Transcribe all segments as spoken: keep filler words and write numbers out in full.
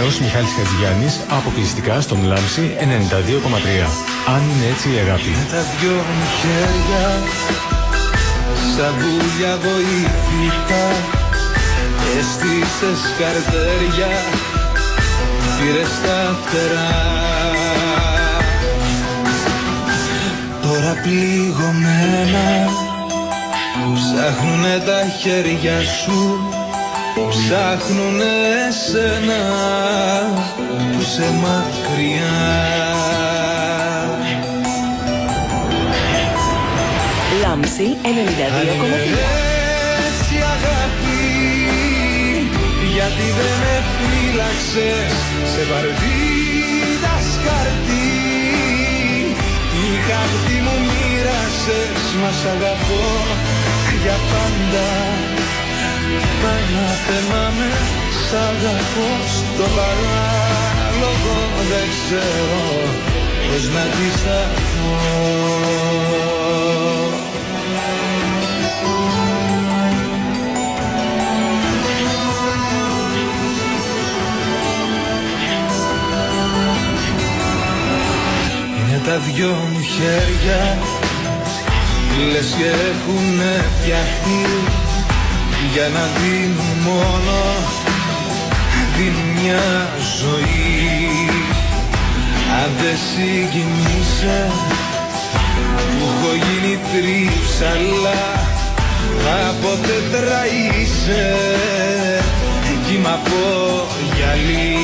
Σταθμός Μιχάλης Χατζηγιάννης, αποκλειστικά στον Λάμψη ενενήντα δύο κόμμα τρία. Αν είναι έτσι η αγάπη. Με τα δυο μου χέρια σαν βούλια βοήθηκα, έστησες καρτέρια, πήρες τα φτερά. Τώρα πληγωμένα ψάχνουνε τα χέρια σου, ψάχνουνε εσένα που σε μακριά. Λάμψη ενενήντα δύο κόμμα τρία. Έτσι αγάπη, γιατί δεν με φύλαξες σε βαρβίδα σκαρτί. Η χαρτί μου μοίρασες, μα σ' αγαπώ για πάντα. Μα να θεμάμαι, σ' αγαπώ στο παράλογο, δεν ξέρω πώς να αντισταθώ. Είναι τα δυο μου χέρια, λες και έχουνε φτιαχτεί για να δίνουν μόνο, δίνουν μια ζωή. Αν δεν συγκινείσαι που έχω γίνει θρύψαλα, από τετραείσαι κι είμαι από γυαλί.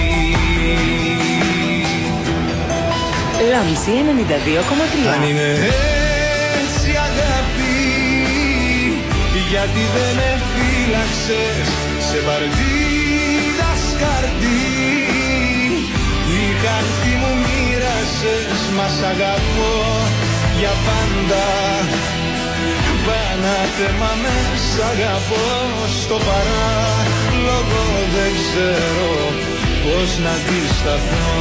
Λάμψη ενενήντα δύο κόμμα τρία. Αν είναι έτσι αγάπη, γιατί δεν με φύλαξες σε βαρβίδα σκαρτί. Η χαρτί μου μοίρασες, μα σ' αγαπώ για πάντα. Πανάθεμα με, σ' αγαπώ στο παράλογο, δεν ξέρω πώς να αντισταθώ.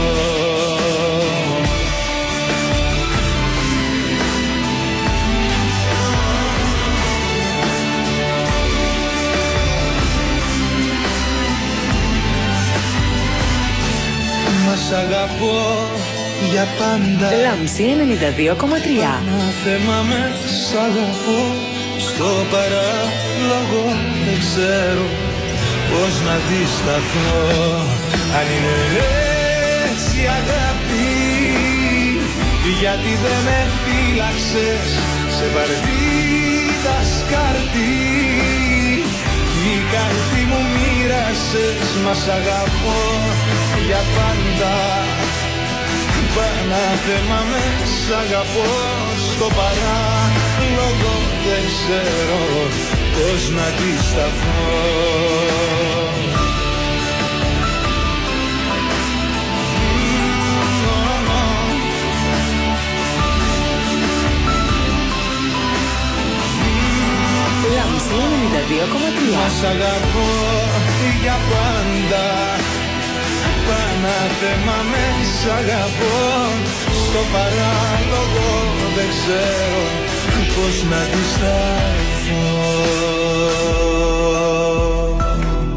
Σ' αγαπώ για πάντα. Λάμψη ενενήντα δύο κόμμα τρία. Ένα θέμα με, σ' αγαπώ στο παράλογο, δεν ξέρω πώς να αντισταθώ. Αν είναι έτσι αγάπη, γιατί δεν με φύλαξες σε βαρβίδα σκαρτί. Η καρδί μου μοίρασες, μα σ' αγαπώ για πάντα. Πανάθεμα με, σ' αγαπώ στο παράλογο, δεν ξέρω πώς να αντισταθώ. Λάμψη ενενήντα δύο κόμμα τρία. Μα σ' αγαπώ για πάντα. Πανάθεμα με, σ' αγαπώ στο παράλογο, δεν ξέρω πώς να αντισταθώ.